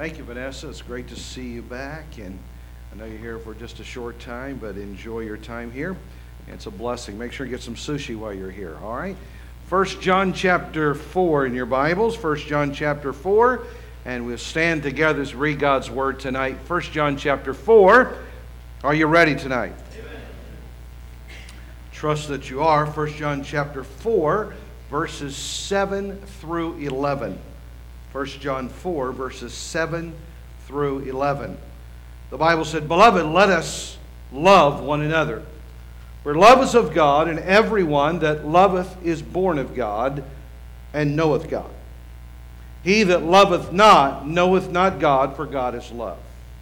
Thank you, Vanessa. It's great to see you back, and I know you're here for just a short time, but enjoy your time here. It's a blessing. Make sure you get some sushi while you're here, all right? 1 John chapter 4 in your Bibles, 1 John chapter 4, and we'll stand together as we read God's Word tonight. 1 John chapter 4. Are you ready tonight? Amen. Trust that you are. 1 John chapter 4, verses 7 through 11. 1 John 4, verses 7 through 11. The Bible said, "Beloved, let us love one another. For love is of God, and everyone that loveth is born of God, and knoweth God. He that loveth not knoweth not God, for God is love.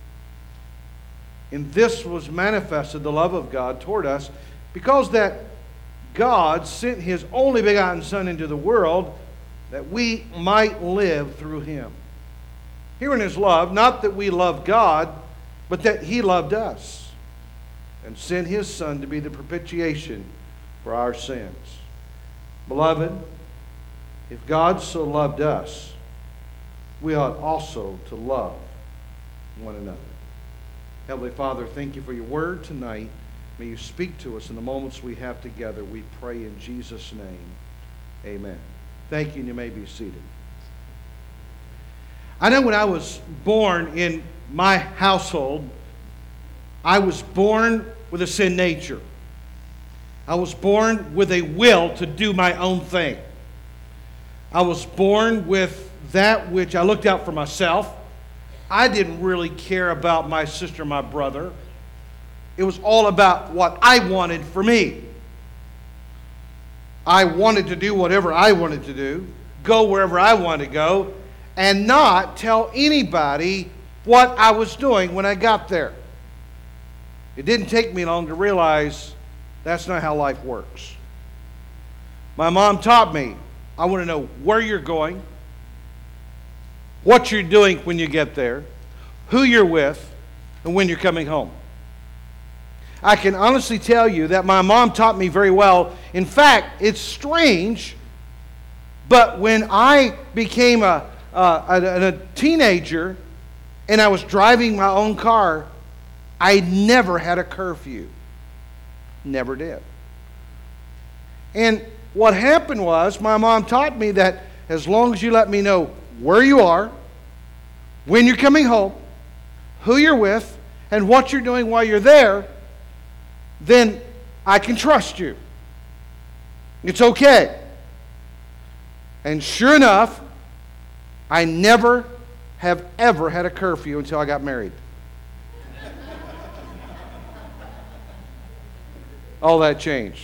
In this was manifested the love of God toward us, because that God sent His only begotten Son into the world, that we might live through Him. Herein is love, not that we love God, but that He loved us, and sent His Son to be the propitiation for our sins. Beloved, if God so loved us, we ought also to love one another." Heavenly Father, thank you for your word tonight. May you speak to us in the moments we have together. We pray in Jesus' name. Amen. Thank you, and you may be seated. I know when I was born in my household, I was born with a sin nature. I was born with a will to do my own thing. I was born with that which I looked out for myself. I didn't really care about my sister, my brother. It was all about what I wanted for me. I wanted to do whatever I wanted to do, go wherever I wanted to go, and not tell anybody what I was doing when I got there. It didn't take me long to realize that's not how life works. My mom taught me, I want to know where you're going, what you're doing when you get there, who you're with, and when you're coming home. I can honestly tell you that my mom taught me very well. In fact, it's strange, but when I became a teenager and I was driving my own car, I never had a curfew. Never did. And what happened was, my mom taught me that as long as you let me know where you are, when you're coming home, who you're with, and what you're doing while you're there, then I can trust you. It's okay. And sure enough, I never have ever had a curfew until I got married. All that changed.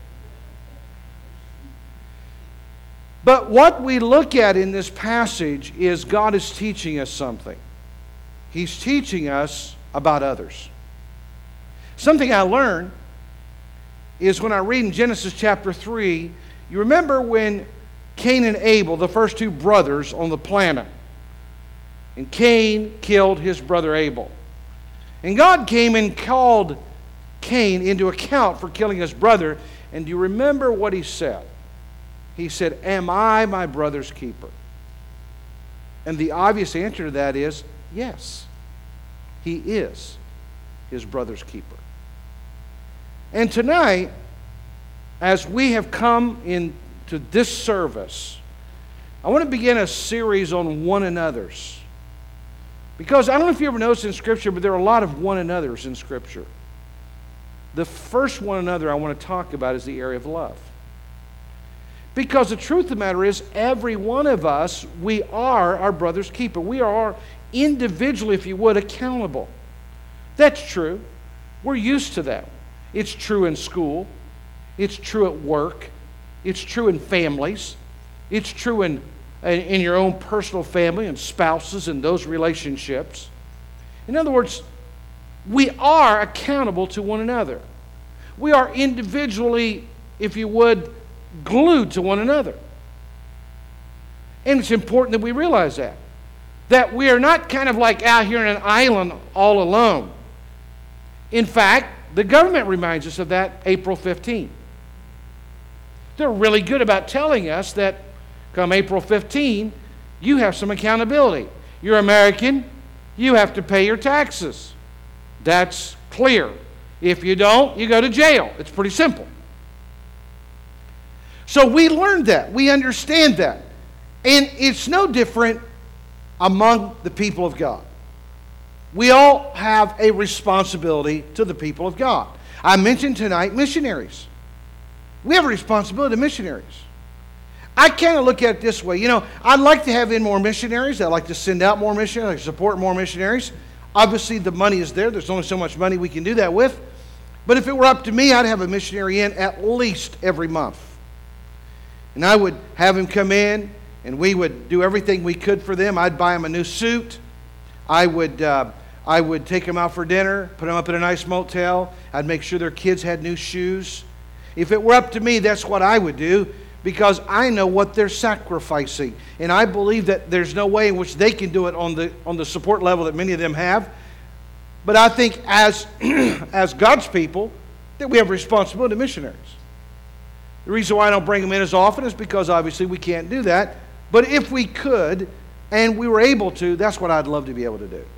But what we look at in this passage is God is teaching us something. He's teaching us about others. Something I learned is when I read in Genesis chapter 3, you remember when Cain and Abel, the first two brothers on the planet, and Cain killed his brother Abel. And God came and called Cain into account for killing his brother. And do you remember what he said? He said, "Am I my brother's keeper?" And the obvious answer to that is yes. He is his brother's keeper. And tonight, as we have come into this service, I want to begin a series on one another's. Because I don't know if you ever noticed in Scripture, but there are a lot of one another's in Scripture. The first one another I want to talk about is the area of love. Because the truth of the matter is, every one of us, we are our brother's keeper. We are individually, if you would, accountable. That's true. We're used to that. It's true in school. It's true at work. It's true in families. It's true in your own personal family and spouses and those relationships. In other words, we are accountable to one another. We are individually, if you would, glued to one another. And it's important that we realize that we are not kind of like out here in an island all alone. In fact, the government reminds us of that April 15th. They're really good about telling us that come April 15, you have some accountability. You're American, you have to pay your taxes. That's clear. If you don't, you go to jail. It's pretty simple. So we learned that. We understand that. And it's no different among the people of God. We all have a responsibility to the people of God. I mentioned tonight missionaries. We have a responsibility to missionaries. I kind of look at it this way. I'd like to have in more missionaries. I'd like to send out more missionaries. I'd like to support more missionaries. Obviously, the money is there. There's only so much money we can do that with. But if it were up to me, I'd have a missionary in at least every month. And I would have him come in, and we would do everything we could for them. I'd buy them a new suit. I would take them out for dinner, put them up in a nice motel. I'd make sure their kids had new shoes. If it were up to me, that's what I would do, because I know what they're sacrificing. And I believe that there's no way in which they can do it on the support level that many of them have. But I think as God's people, that we have a responsibility to missionaries. The reason why I don't bring them in as often is because obviously we can't do that. But if we could, and we were able to, that's what I'd love to be able to do.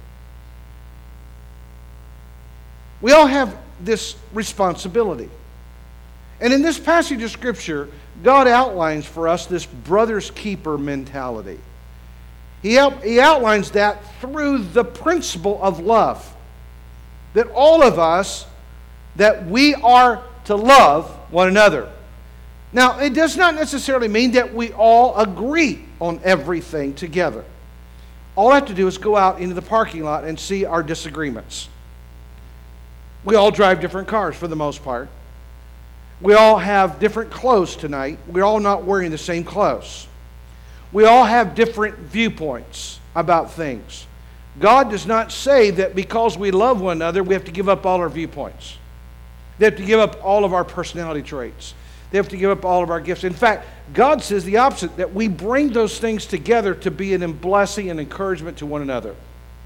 We all have this responsibility. And in this passage of Scripture, God outlines for us this brother's keeper mentality. He outlines that through the principle of love. That all of us, that we are to love one another. Now, it does not necessarily mean that we all agree on everything together. All I have to do is go out into the parking lot and see our disagreements. We all drive different cars for the most part. We all have different clothes tonight. We're all not wearing the same clothes. We all have different viewpoints about things. God does not say that because we love one another, we have to give up all our viewpoints. They have to give up all of our personality traits. They have to give up all of our gifts. In fact, God says the opposite, that we bring those things together to be a blessing and encouragement to one another.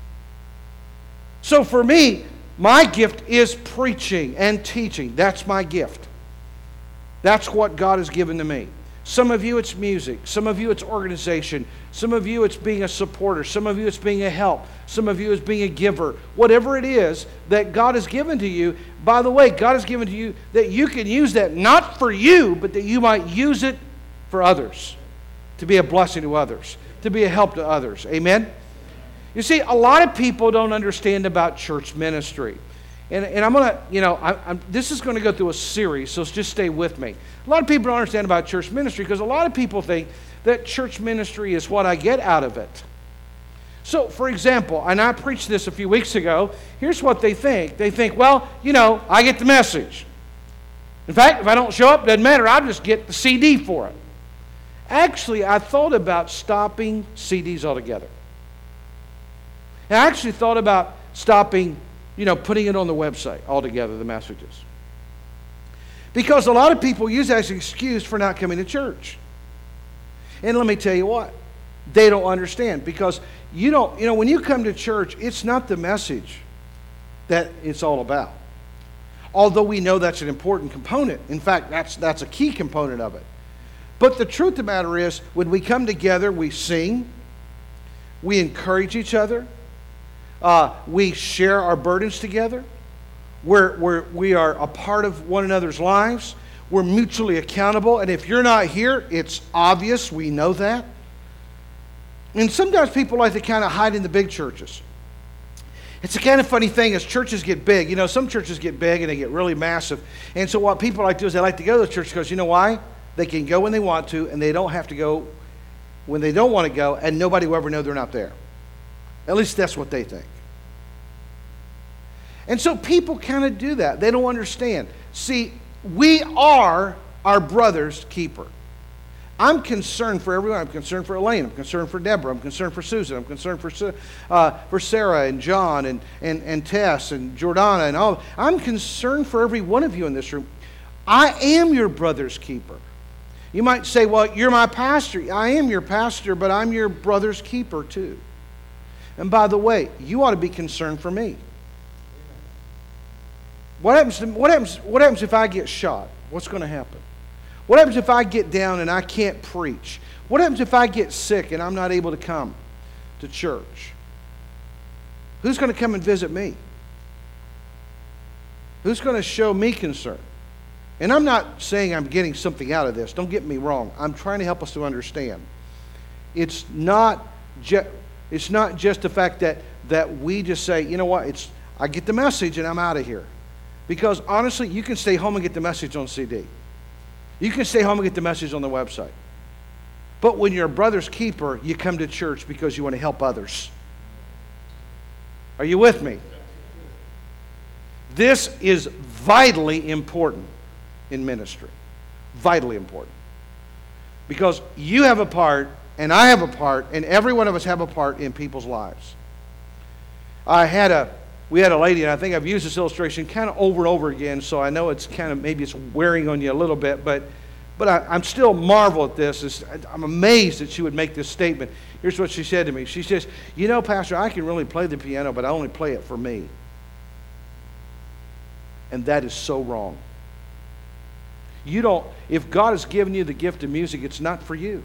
So for me, my gift is preaching and teaching. That's my gift. That's what God has given to me. Some of you it's music. Some of you it's organization. Some of you it's being a supporter. Some of you it's being a help. Some of you it's being a giver. Whatever it is that God has given to you, by the way, God has given to you that you can use that not for you, but that you might use it for others, to be a blessing to others, to be a help to others. Amen? You see, a lot of people don't understand about church ministry. And I'm going to, this is going to go through a series, so just stay with me. A lot of people don't understand about church ministry because a lot of people think that church ministry is what I get out of it. So, for example, and I preached this a few weeks ago, here's what they think. They think, well, I get the message. In fact, if I don't show up, it doesn't matter. I'll just get the CD for it. Actually, I thought about stopping CDs altogether. And I actually thought about stopping putting it on the website altogether, the messages. Because a lot of people use that as an excuse for not coming to church. And let me tell you what, they don't understand. Because when you come to church, it's not the message that it's all about. Although we know that's an important component. In fact, that's a key component of it. But the truth of the matter is, when we come together, we sing, we encourage each other, we share our burdens together. We are a part of one another's lives. We're mutually accountable. And if you're not here, it's obvious. We know that. And sometimes people like to kind of hide in the big churches. It's a kind of funny thing as churches get big. Some churches get big and they get really massive. And so what people like to do is they like to go to those churches because you know why? They can go when they want to and they don't have to go when they don't want to go, and nobody will ever know they're not there. At least that's what they think. And so people kind of do that. They don't understand. See, we are our brother's keeper. I'm concerned for everyone. I'm concerned for Elaine. I'm concerned for Deborah. I'm concerned for Susan. I'm concerned for Sarah and John and Tess and Jordana and all. I'm concerned for every one of you in this room. I am your brother's keeper. You might say, well, you're my pastor. I am your pastor, but I'm your brother's keeper too. And by the way, you ought to be concerned for me. What happens if I get shot? What's going to happen? What happens if I get down and I can't preach? What happens if I get sick and I'm not able to come? to church? Who's going to come and visit me? Who's going to show me concern? And I'm not saying I'm getting something out of this. Don't get me wrong. I'm trying to help us to understand. It's not just the fact that we just say, you know what, I get the message and I'm out of here. Because honestly, you can stay home and get the message on CD. You can stay home and get the message on the website. But when you're a brother's keeper, you come to church because you want to help others. Are you with me? This is vitally important in ministry. Vitally important. Because you have a part, and I have a part, and every one of us have a part in people's lives. We had a lady, and I think I've used this illustration kind of over and over again, so I know it's kind of, maybe it's wearing on you a little bit, but I'm still marvel at this. I'm amazed that she would make this statement. Here's what she said to me. She says, you know, Pastor, I can really play the piano, but I only play it for me. And that is so wrong. If God has given you the gift of music, it's not for you.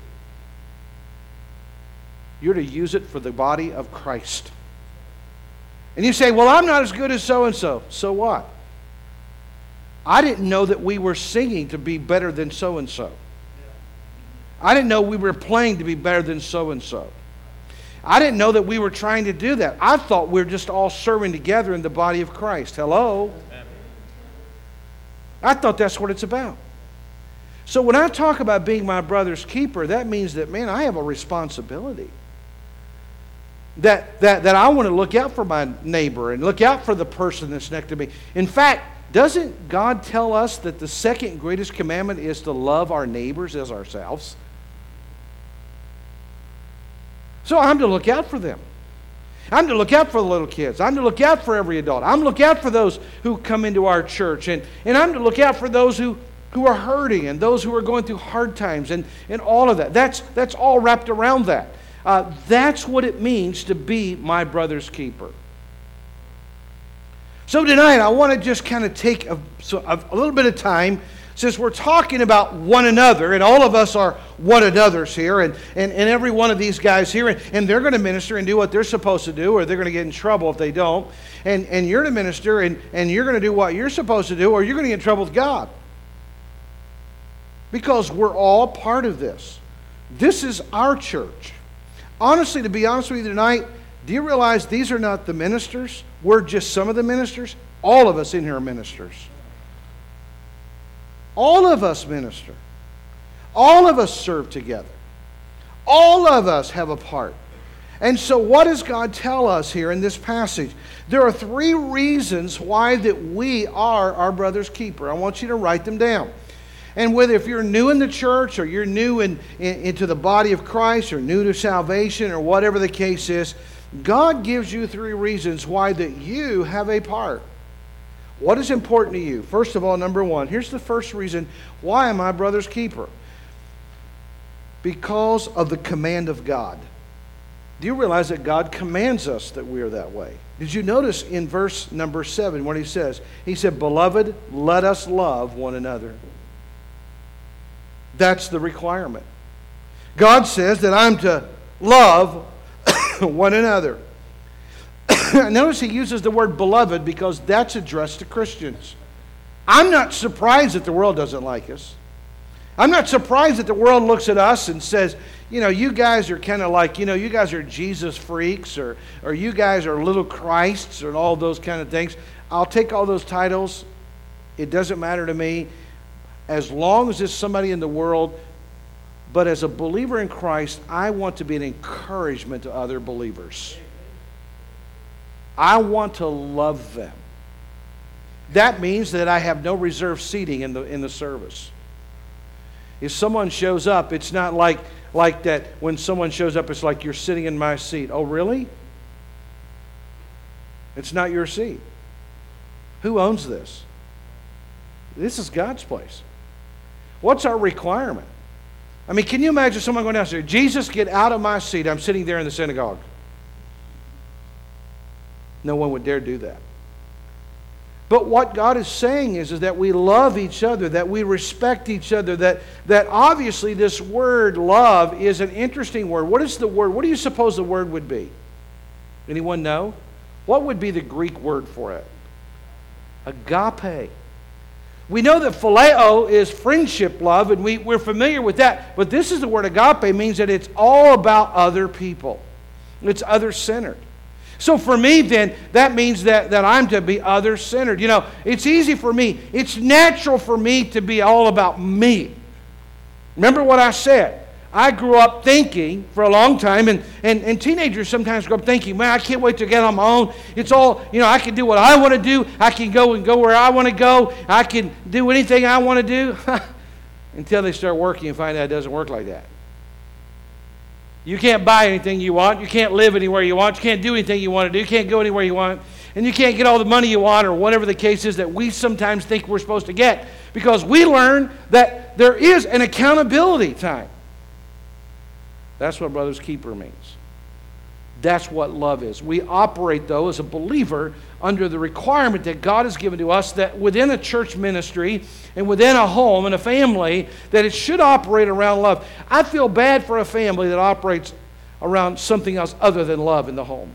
You're to use it for the body of Christ. And you say, well, I'm not as good as so-and-so. So what? I didn't know that we were singing to be better than so-and-so. I didn't know we were playing to be better than so-and-so. I didn't know that we were trying to do that. I thought we were just all serving together in the body of Christ. Hello? I thought that's what it's about. So when I talk about being my brother's keeper, that means that, man, I have a responsibility. That I want to look out for my neighbor and look out for the person that's next to me. In fact, doesn't God tell us that the second greatest commandment is to love our neighbors as ourselves? So I'm to look out for them. I'm to look out for the little kids. I'm to look out for every adult. I'm to look out for those who come into our church. And I'm to look out for those who are hurting and those who are going through hard times and all of that. That's all wrapped around that. That's what it means to be my brother's keeper. So tonight I want to just kind of take a little bit of time, since we're talking about one another, and all of us are one another's here, and every one of these guys here, and they're going to minister and do what they're supposed to do, or they're going to get in trouble if they don't. And you're to minister, and you're going to do what you're supposed to do, or you're going to get in trouble with God. Because we're all part of this. This is our church. Honestly, to be honest with you tonight, do you realize these are not the ministers? We're just some of the ministers. All of us in here are ministers. All of us minister. All of us serve together. All of us have a part. And so what does God tell us here in this passage? There are 3 reasons why that we are our brother's keeper. I want you to write them down. And whether if you're new in the church or you're new into the body of Christ or new to salvation or whatever the case is, God gives you 3 reasons why that you have a part. What is important to you? First of all, number 1, here's the first reason why am I brother's keeper? Because of the command of God. Do you realize that God commands us that we are that way? Did you notice in verse number 7 what he says? He said, "Beloved, let us love one another." That's the requirement. God says that I'm to love one another. Notice he uses the word beloved because that's addressed to Christians. I'm not surprised that the world doesn't like us. I'm not surprised that the world looks at us and says, you know, you guys are kind of like, you know, you guys are Jesus freaks or you guys are little Christs and all those kind of things. I'll take all those titles. It doesn't matter to me. As long as there's somebody in the world, but as a believer in Christ, I want to be an encouragement to other believers. I want to love them. That means that I have no reserved seating in the service. If someone shows up, it's not like that when someone shows up, it's like you're sitting in my seat. Oh, really? It's not your seat. Who owns this? This is God's place. What's our requirement? I mean, can you imagine someone going down and saying, Jesus, get out of my seat. I'm sitting there in the synagogue. No one would dare do that. But what God is saying is that we love each other, that we respect each other, that obviously this word love is an interesting word. What is the word? What do you suppose the word would be? Anyone know? What would be the Greek word for it? Agape. We know that phileo is friendship love, and we're familiar with that. But this is the word agape, means that it's all about other people. It's other-centered. So for me, then, that means that I'm to be other-centered. You know, it's easy for me. It's natural for me to be all about me. Remember what I said. I grew up thinking for a long time, and teenagers sometimes grow up thinking, man, I can't wait to get on my own. It's all, you know, I can do what I want to do. I can go where I want to go. I can do anything I want to do. Until they start working and find out it doesn't work like that. You can't buy anything you want. You can't live anywhere you want. You can't do anything you want to do. You can't go anywhere you want. And you can't get all the money you want, or whatever the case is that we sometimes think we're supposed to get. Because we learn that there is an accountability time. That's what Brother's Keeper means. That's what love is. We operate, though, as a believer under the requirement that God has given to us, that within a church ministry and within a home and a family, that it should operate around love. I feel bad for a family that operates around something else other than love in the home.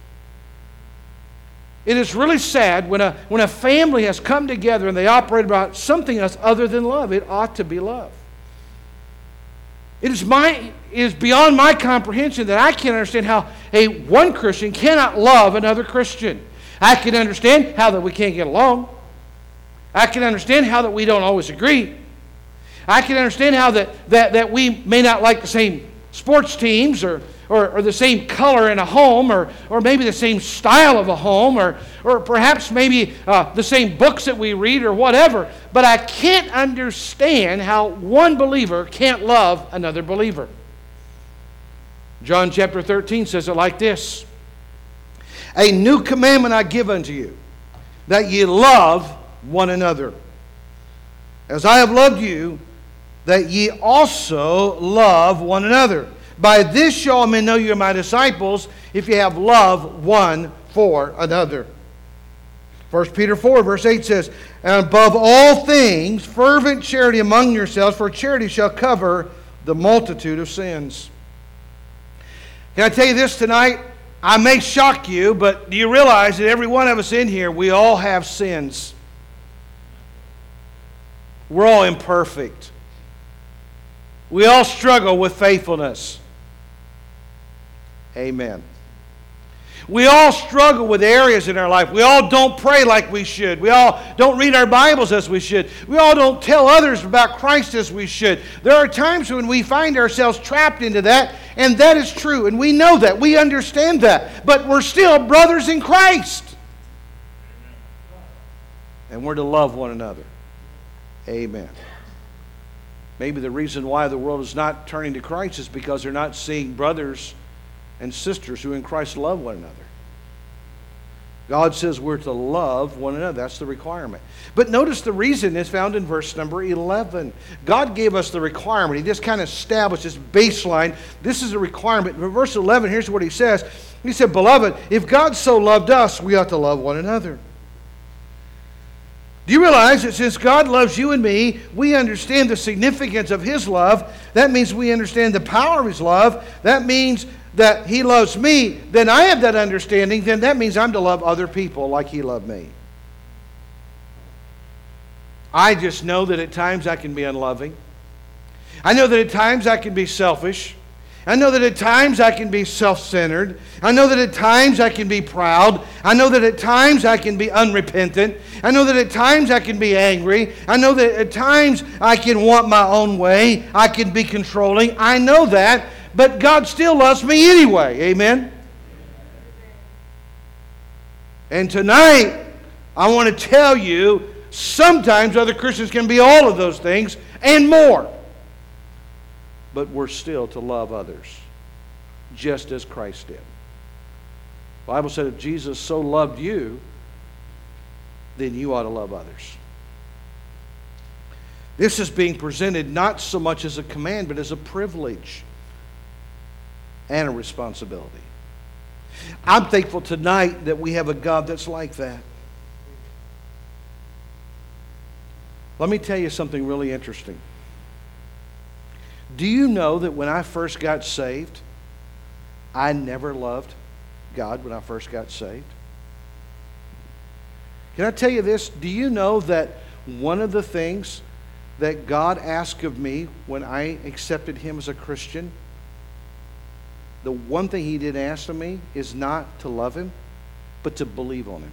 It is really sad when a family has come together and they operate about something else other than love. It ought to be love. It is beyond my comprehension that I can't understand how one Christian cannot love another Christian. I can understand how that we can't get along. I can understand how that we don't always agree. I can understand how that we may not like the same sports teams or the same color in a home, or maybe the same style of a home, or perhaps maybe the same books that we read or whatever. But I can't understand how one believer can't love another believer. John chapter 13 says it like this: a new commandment I give unto you, that ye love one another. As I have loved you, that ye also love one another. By this shall all men know you are my disciples, if you have love one for another. 1 Peter 4 verse 8 says, and above all things, fervent charity among yourselves, for charity shall cover the multitude of sins. Can I tell you this tonight? I may shock you, but do you realize that every one of us in here, we all have sins? We're all imperfect. We all struggle with faithfulness. Amen. We all struggle with areas in our life. We all don't pray like we should. We all don't read our Bibles as we should. We all don't tell others about Christ as we should. There are times when we find ourselves trapped into that, and that is true. And we know that. We understand that. But we're still brothers in Christ. And we're to love one another. Amen. Maybe the reason why the world is not turning to Christ is because they're not seeing brothers and sisters who in Christ love one another. God says we're to love one another. That's the requirement. But notice the reason is found in verse number 11. God gave us the requirement. He just kind of established this baseline. This is a requirement. In verse 11, here's what he says. He said, beloved, if God so loved us, we ought to love one another. Do you realize that since God loves you and me, we understand the significance of His love? That means we understand the power of His love. That means that He loves me. Then I have that understanding. Then that means I'm to love other people like He loved me. I just know that at times I can be unloving. I know that at times I can be selfish. I know that at times I can be self-centered. I know that at times I can be proud. I know that at times I can be unrepentant. I know that at times I can be angry. I know that at times I can want my own way. I can be controlling. I know that, but God still loves me anyway. Amen? And tonight, I want to tell you, sometimes other Christians can be all of those things and more. But we're still to love others, just as Christ did. The Bible said if Jesus so loved you, then you ought to love others. This is being presented not so much as a command, but as a privilege and a responsibility. I'm thankful tonight that we have a God that's like that. Let me tell you something really interesting. Do you know that when I first got saved, I never loved God when I first got saved? Can I tell you this? Do you know that one of the things that God asked of me when I accepted Him as a Christian, the one thing He did ask of me is not to love Him, but to believe on Him.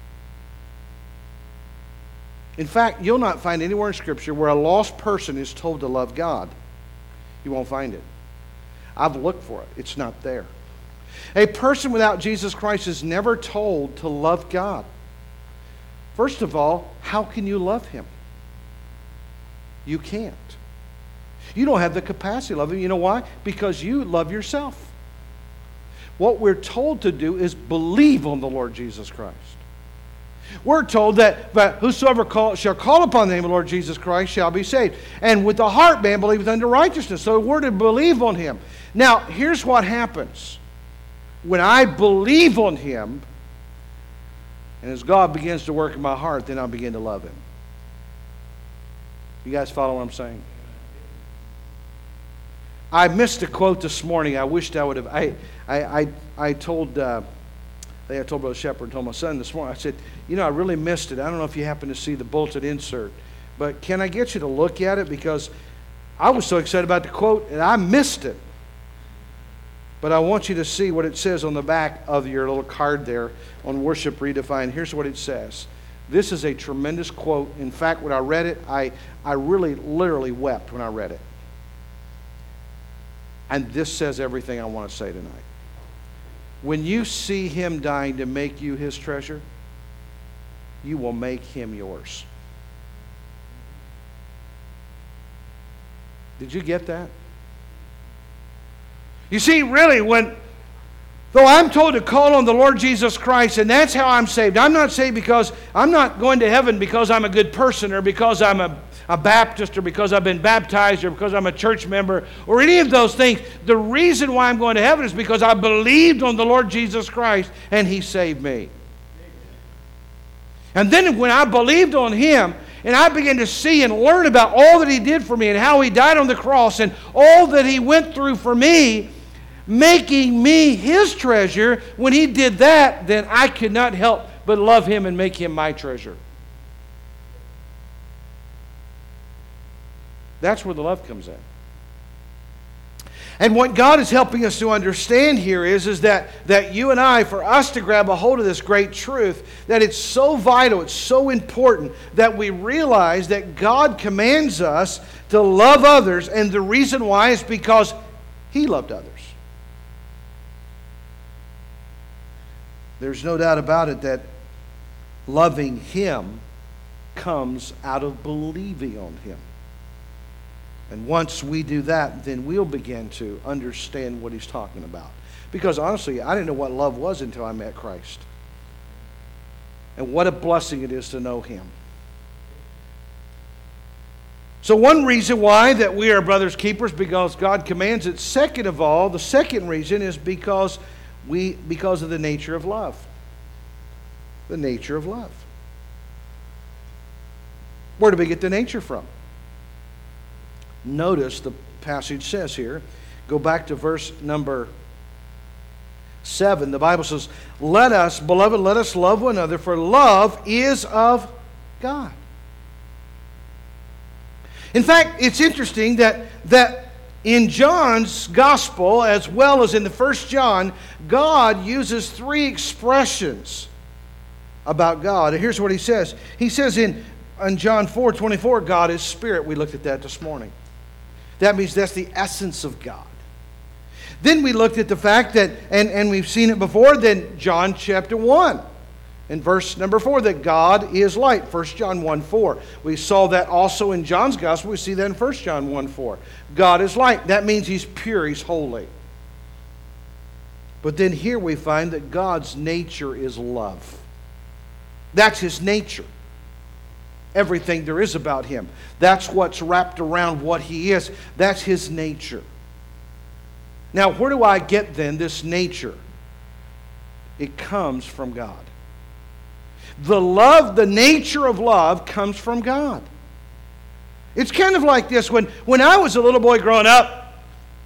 In fact, you'll not find anywhere in Scripture where a lost person is told to love God. You won't find it. I've looked for it. It's not there. A person without Jesus Christ is never told to love God. First of all, how can you love Him? You can't. You don't have the capacity to love Him. You know why? Because you love yourself. What we're told to do is believe on the Lord Jesus Christ. We're told that whosoever shall call upon the name of the Lord Jesus Christ shall be saved. And with the heart man believeth unto righteousness. So we're to believe on Him. Now, here's what happens. When I believe on Him, and as God begins to work in my heart, then I'll begin to love Him. You guys follow what I'm saying? I missed a quote this morning. I wished I would have. I told Brother Shepherd, told my son this morning, I said, I really missed it. I don't know if you happen to see the bulletin insert, but can I get you to look at it? Because I was so excited about the quote, and I missed it. But I want you to see what it says on the back of your little card there on Worship Redefined. Here's what it says. This is a tremendous quote. In fact, when I read it, I really literally wept when I read it. And this says everything I want to say tonight. When you see Him dying to make you His treasure, you will make Him yours. Did you get that? You see, really, though I'm told to call on the Lord Jesus Christ, and that's how I'm saved. I'm not saved because I'm not going to heaven because I'm a good person, or because I'm a Baptist, or because I've been baptized, or because I'm a church member, or any of those things. The reason why I'm going to heaven is because I believed on the Lord Jesus Christ, and He saved me. And then when I believed on Him, and I began to see and learn about all that He did for me, and how He died on the cross, and all that He went through for me, making me His treasure, when He did that, then I could not help but love Him and make Him my treasure. That's where the love comes in. And what God is helping us to understand here is that you and I, for us to grab a hold of this great truth, that it's so vital, it's so important that we realize that God commands us to love others, and the reason why is because He loved others. There's no doubt about it that loving Him comes out of believing on Him. And once we do that, then we'll begin to understand what He's talking about. Because honestly, I didn't know what love was until I met Christ. And what a blessing it is to know Him. So one reason why that we are brothers keepers, because God commands it. Second of all, the second reason is because of the nature of love. The nature of love. Where do we get the nature from? Notice the passage says here, go back to verse number 7. The Bible says, let us, beloved, let us love one another, for love is of God. In fact, it's interesting that in John's gospel, as well as in the 1 John, God uses three expressions about God. And here's what He says. He says in John 4:24, God is spirit. We looked at that this morning. That means that's the essence of God. Then we looked at the fact that, and we've seen it before, then John chapter 1. In verse number 4, that God is light. 1 John 1:4. We saw that also in John's gospel. We see that in 1 John 1:4. God is light. That means He's pure, He's holy. But then here we find that God's nature is love. That's His nature. Everything there is about Him. That's what's wrapped around what He is. That's His nature. Now, where do I get then this nature? It comes from God. The nature of love comes from God. It's kind of like this. When I was a little boy growing up,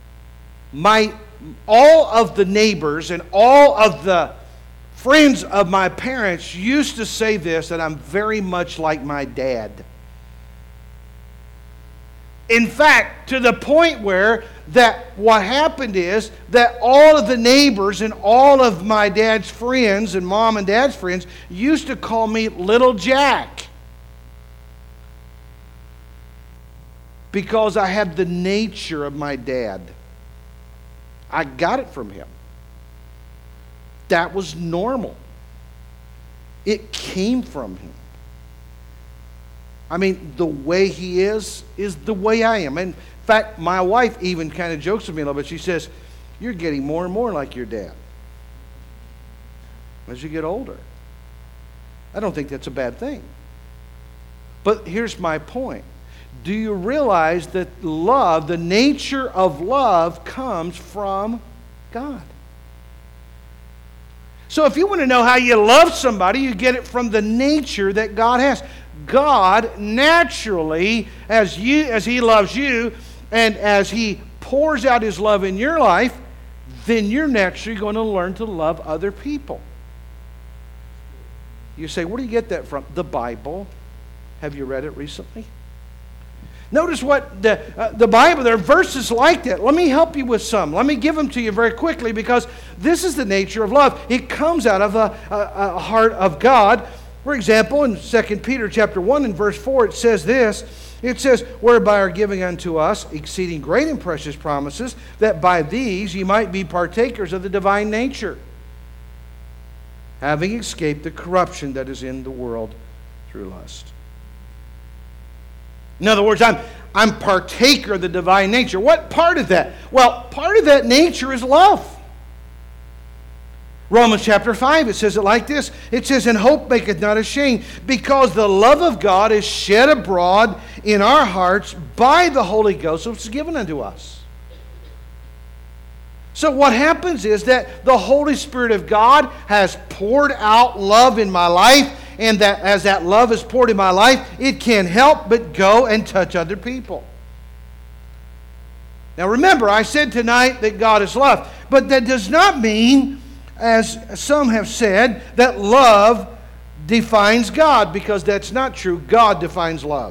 all of the neighbors and all of the friends of my parents used to say this, that I'm very much like my dad. In fact, to the point where what happened is that all of the neighbors and all of my dad's friends and mom and dad's friends used to call me Little Jack. Because I had the nature of my dad. I got it from him. That was normal. It came from him. I mean, the way he is the way I am. In fact, my wife even kind of jokes with me a little bit. She says, "You're getting more and more like your dad as you get older." I don't think that's a bad thing. But here's my point. Do you realize that love, the nature of love, comes from God? So if you want to know how you love somebody, you get it from the nature that God has. God naturally, as He loves you, and as He pours out His love in your life, then you're naturally going to learn to love other people. You say, where do you get that from? The Bible. Have you read it recently? Notice what the Bible, there are verses like that. Let me help you with some. Let me give them to you very quickly, because this is the nature of love. It comes out of a heart of God. For example, in 2 Peter chapter 1 and verse 4, it says this. It says, "Whereby are giving unto us exceeding great and precious promises, that by these ye might be partakers of the divine nature, having escaped the corruption that is in the world through lust." In other words, I'm partaker of the divine nature. What part of that? Well, part of that nature is love. Romans chapter 5, it says it like this. It says, "And hope maketh not ashamed, because the love of God is shed abroad in our hearts by the Holy Ghost, which is given unto us." So what happens is that the Holy Spirit of God has poured out love in my life, and that as that love is poured in my life, it can't help but go and touch other people. Now remember, I said tonight that God is love, but that does not mean, as some have said, that love defines God, because that's not true. God defines love.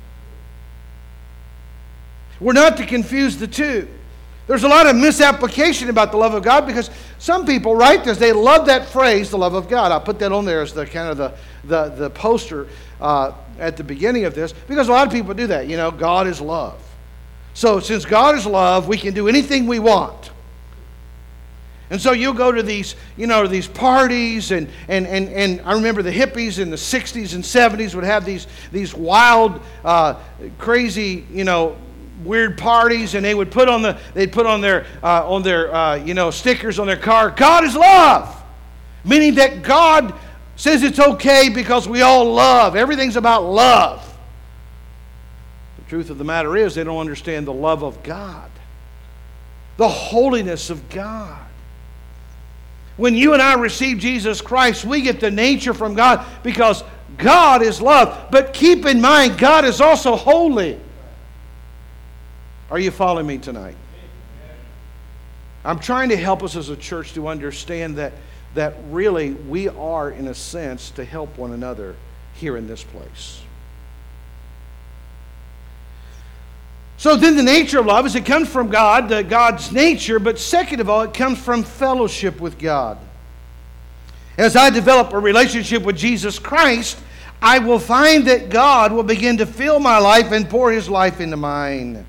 We're not to confuse the two. There's a lot of misapplication about the love of God, because some people write this. They love that phrase, the love of God. I'll put that on there as the kind of the poster at the beginning of this, because a lot of people do that. You know, God is love. So since God is love, we can do anything we want. And so you'll go to these, these parties, and I remember the hippies in the 60s and 70s would have these wild, crazy, weird parties, and they would put on their stickers on their car, "God is love," meaning that God says it's okay because we all love. Everything's about love. The truth of the matter is, they don't understand the love of God, the holiness of God. When you and I receive Jesus Christ, we get the nature from God, because God is love. But keep in mind, God is also holy. Are you following me tonight? I'm trying to help us as a church to understand that really we are, in a sense, to help one another here in this place. So then the nature of love is it comes from God, God's nature, but second of all, it comes from fellowship with God. As I develop a relationship with Jesus Christ, I will find that God will begin to fill my life and pour His life into mine.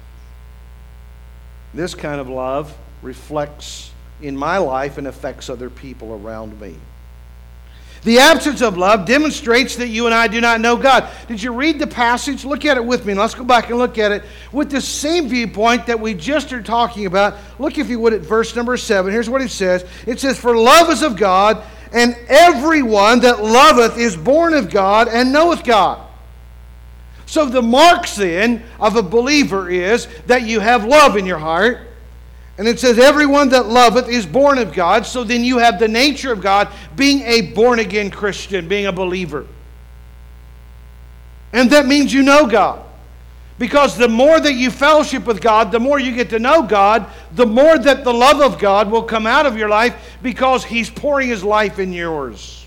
This kind of love reflects in my life and affects other people around me. The absence of love demonstrates that you and I do not know God. Did you read the passage? Look at it with me. And let's go back and look at it with the same viewpoint that we just are talking about. Look, if you would, at verse number 7. Here's what it says. It says, "For love is of God, and everyone that loveth is born of God and knoweth God." So the marks then of a believer is that you have love in your heart. And it says, "Everyone that loveth is born of God." So then you have the nature of God, being a born-again Christian, being a believer. And that means you know God. Because the more that you fellowship with God, the more you get to know God, the more that the love of God will come out of your life because He's pouring His life in yours.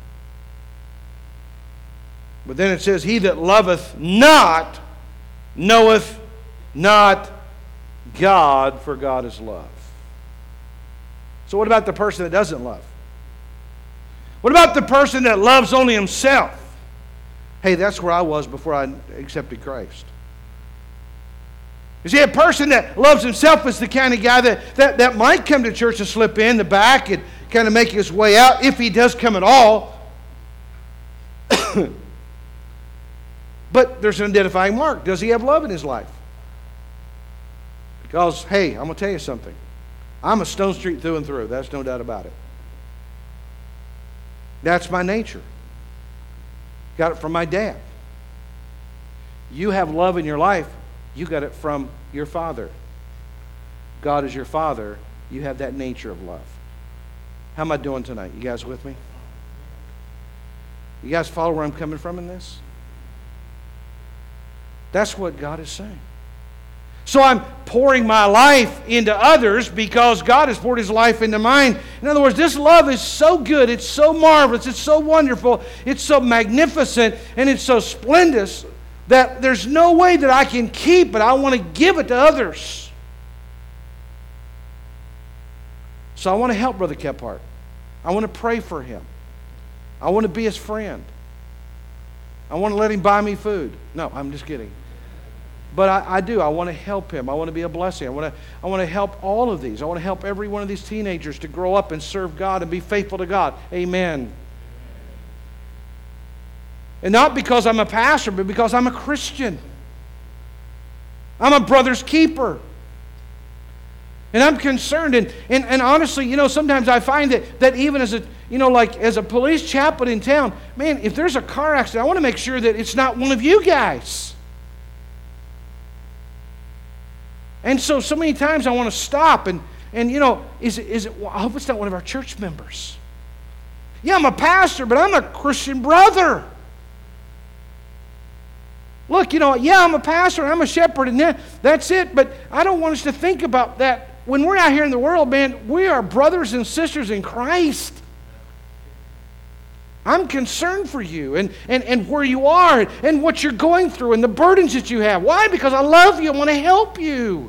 But then it says, he that loveth not knoweth not God, for God is love. So what about the person that doesn't love? What about the person that loves only himself? Hey, that's where I was before I accepted Christ. You see, a person that loves himself is the kind of guy that might come to church and slip in the back and kind of make his way out, if he does come at all. But there's an identifying mark. Does he have love in his life? Because, hey, I'm going to tell you something. I'm a Stone Street through and through. That's no doubt about it. That's my nature. Got it from my dad. You have love in your life. You got it from your father. God is your father. You have that nature of love. How am I doing tonight? You guys with me? You guys follow where I'm coming from in this? That's what God is saying. So I'm pouring my life into others because God has poured His life into mine. In other words, this love is so good, it's so marvelous, it's so wonderful, it's so magnificent, and it's so splendid that there's no way that I can keep it. I want to give it to others. So I want to help Brother Kephart. I want to pray for him. I want to be his friend. I want to let him buy me food. No, I'm just kidding. But I do. I want to help him. I want to be a blessing. I want to help all of these. I want to help every one of these teenagers to grow up and serve God and be faithful to God. Amen. And not because I'm a pastor, but because I'm a Christian. I'm a brother's keeper. And I'm concerned. And honestly, sometimes I find that even as a police chaplain in town, man, if there's a car accident, I want to make sure that it's not one of you guys. And so many times I want to stop and is it? I hope it's not one of our church members. Yeah, I'm a pastor, but I'm a Christian brother. Look, yeah, I'm a pastor and I'm a shepherd and that's it. But I don't want us to think about that. When we're out here in the world, man, we are brothers and sisters in Christ. I'm concerned for you and where you are and what you're going through and the burdens that you have. Why? Because I love you. I want to help you.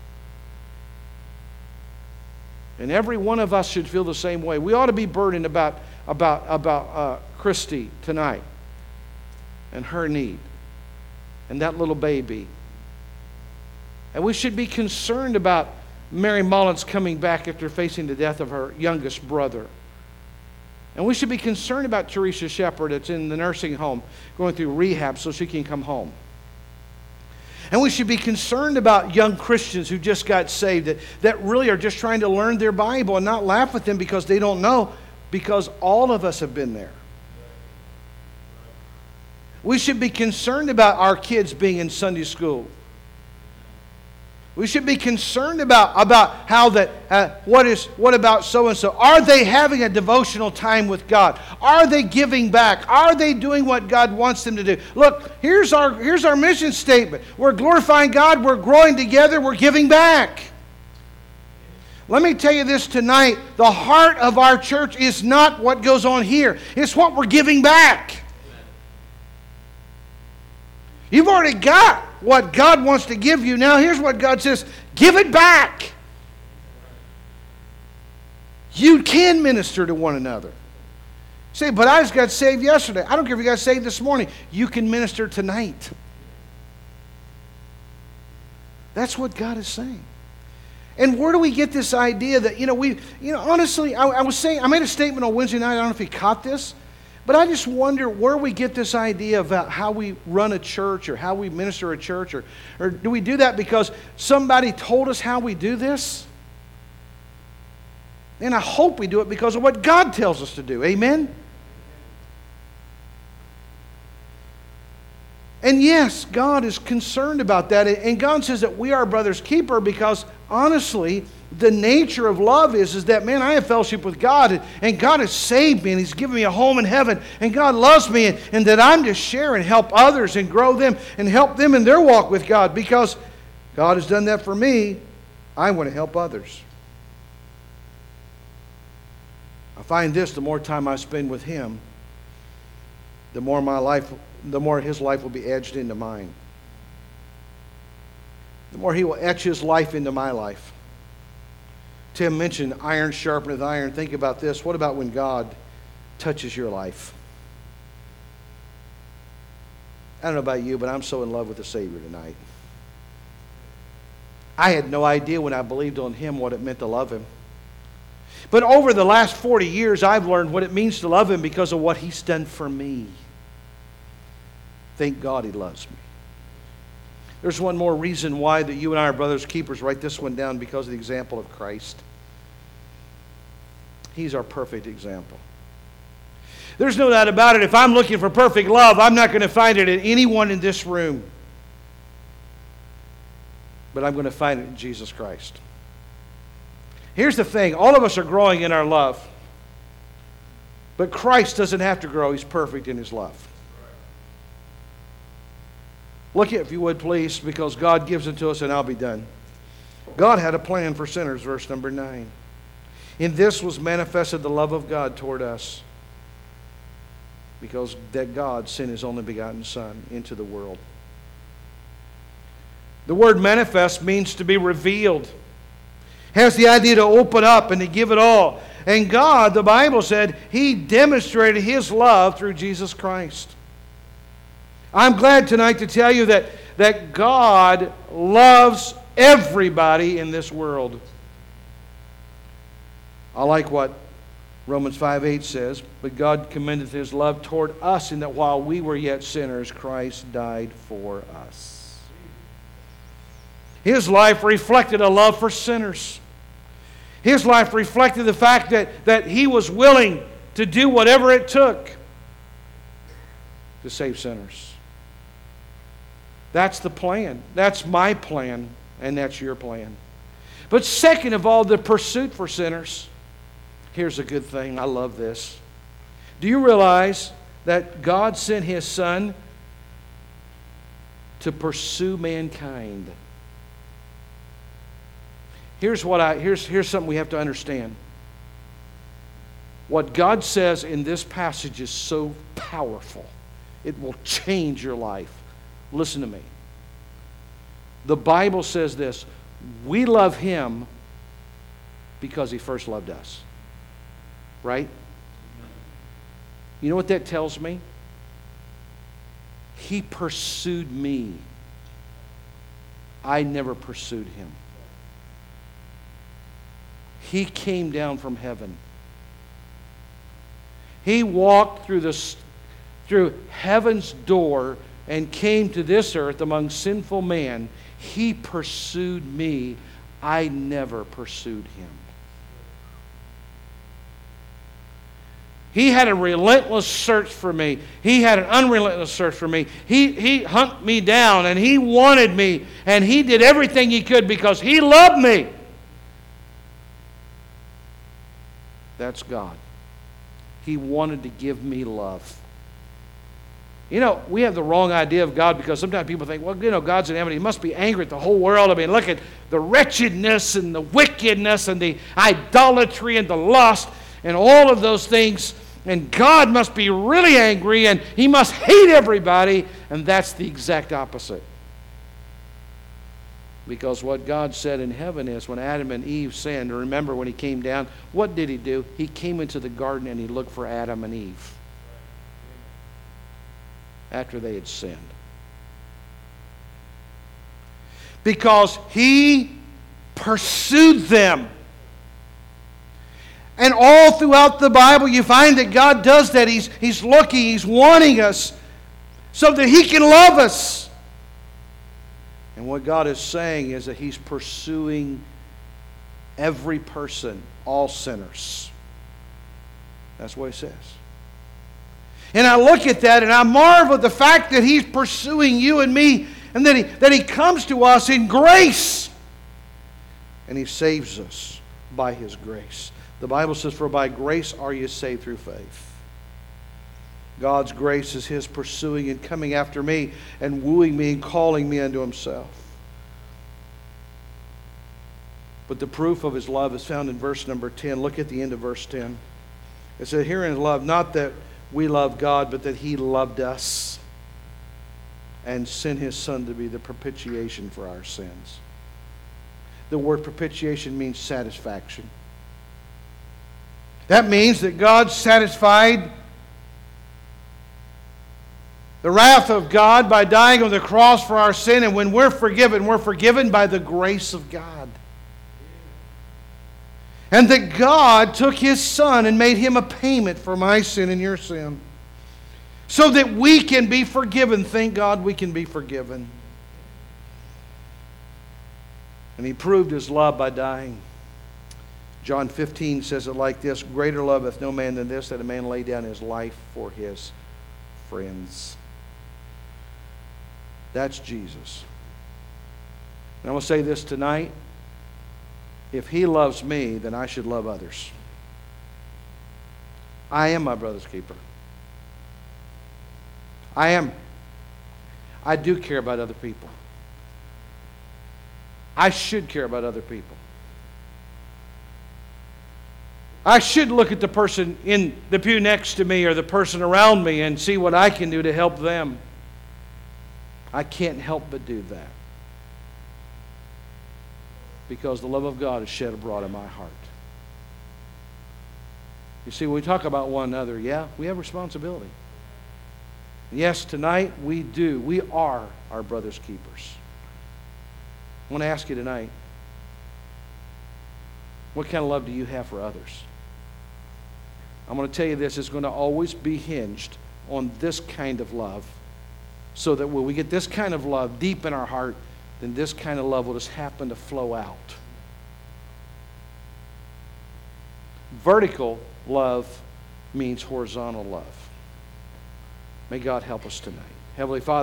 And every one of us should feel the same way. We ought to be burdened about Christy tonight and her need and that little baby. And we should be concerned about Mary Mullins coming back after facing the death of her youngest brother. And we should be concerned about Teresa Shepard that's in the nursing home going through rehab so she can come home. And we should be concerned about young Christians who just got saved that really are just trying to learn their Bible and not laugh at them because they don't know, because all of us have been there. We should be concerned about our kids being in Sunday school. We should be concerned about how that, what about so-and-so? Are they having a devotional time with God? Are they giving back? Are they doing what God wants them to do? Look, here's our mission statement. We're glorifying God, we're growing together, we're giving back. Let me tell you this tonight, the heart of our church is not what goes on here. It's what we're giving back. You've already got what God wants to give you. Now here's what God says, give it back. You can minister to one another. Say, but I just got saved yesterday. I don't care if you got saved this morning. You can minister tonight. That's what God is saying. And where do we get this idea that, honestly, I was saying, I made a statement on Wednesday night, I don't know if you caught this, but I just wonder where we get this idea about how we run a church or how we minister a church, or do we do that because somebody told us how we do this? And I hope we do it because of what God tells us to do. Amen? And yes, God is concerned about that. And God says that we are brother's keeper because honestly, the nature of love is that, man, I have fellowship with God, and God has saved me, and He's given me a home in heaven, and God loves me, and that I'm to share and help others and grow them and help them in their walk with God. Because God has done that for me, I want to help others. I find this, the more time I spend with Him, the more His life will be edged into mine. The more He will etch His life into my life. Tim mentioned iron sharpeneth iron. Think about this. What about when God touches your life? I don't know about you, but I'm so in love with the Savior tonight. I had no idea when I believed on Him what it meant to love Him. But over the last 40 years, I've learned what it means to love Him because of what He's done for me. Thank God He loves me. There's one more reason why that you and I are brothers keepers. Write this one down: because of the example of Christ. He's our perfect example. There's no doubt about it. If I'm looking for perfect love, I'm not going to find it in anyone in this room. But I'm going to find it in Jesus Christ. Here's the thing. All of us are growing in our love. But Christ doesn't have to grow. He's perfect in His love. Look at it, if you would, please, because God gives it to us, and I'll be done. God had a plan for sinners, verse number 9. In this was manifested the love of God toward us, because that God sent His only begotten Son into the world. The word manifest means to be revealed. Has the idea to open up and to give it all. And God, the Bible said, He demonstrated His love through Jesus Christ. I'm glad tonight to tell you that God loves everybody in this world. I like what Romans 5:8 says, but God commendeth His love toward us in that while we were yet sinners, Christ died for us. His life reflected a love for sinners. His life reflected the fact that He was willing to do whatever it took to save sinners. That's the plan. That's my plan, and that's your plan. But second of all, the pursuit for sinners. Here's a good thing. I love this. Do you realize that God sent His Son to pursue mankind? Here's something we have to understand. What God says in this passage is so powerful. It will change your life. Listen to me. The Bible says this: we love Him because He first loved us. Right? You know what that tells me? He pursued me. I never pursued Him. He came down from heaven. He walked through heaven's door and came to this earth among sinful man. He pursued me. I never pursued Him. He had a relentless search for me. He had an unrelentless search for me. He hunted me down, and He wanted me, and He did everything He could because He loved me. That's God. He wanted to give me love. You know, we have the wrong idea of God because sometimes people think, well, you know, God's in heaven. He must be angry at the whole world. I mean, look at the wretchedness and the wickedness and the idolatry and the lust and all of those things. And God must be really angry and He must hate everybody. And that's the exact opposite. Because what God said in heaven is when Adam and Eve sinned, remember when He came down, what did He do? He came into the garden and He looked for Adam and Eve after they had sinned. Because He pursued them. And all throughout the Bible you find that God does that. He's looking, He's wanting us so that He can love us. And what God is saying is that He's pursuing every person, all sinners. That's what He says. And I look at that and I marvel at the fact that He's pursuing you and me, and that He comes to us in grace. And He saves us by His grace. The Bible says, "For by grace are you saved through faith." God's grace is His pursuing and coming after me and wooing me and calling me unto Himself. But the proof of His love is found in verse number 10. Look at the end of verse 10. It said, "Herein is love, not that we love God, but that He loved us and sent His Son to be the propitiation for our sins." The word propitiation means satisfaction. That means that God satisfied the wrath of God by dying on the cross for our sin. And when we're forgiven by the grace of God. And that God took His Son and made Him a payment for my sin and your sin, so that we can be forgiven. Thank God we can be forgiven. And He proved His love by dying. John 15 says it like this: "Greater love hath no man than this, that a man lay down his life for his friends." That's Jesus. And I will say this tonight: if He loves me, then I should love others. I am my brother's keeper. I am. I do care about other people. I should care about other people. I should look at the person in the pew next to me or the person around me and see what I can do to help them. I can't help but do that, because the love of God is shed abroad in my heart. You see, when we talk about one another, yeah, we have responsibility. Yes, tonight we do. We are our brother's keepers. I want to ask you tonight, what kind of love do you have for others? I'm going to tell you this: it's going to always be hinged on this kind of love, so that when we get this kind of love deep in our heart, then this kind of love will just happen to flow out. Vertical love means horizontal love. May God help us tonight. Heavenly Father,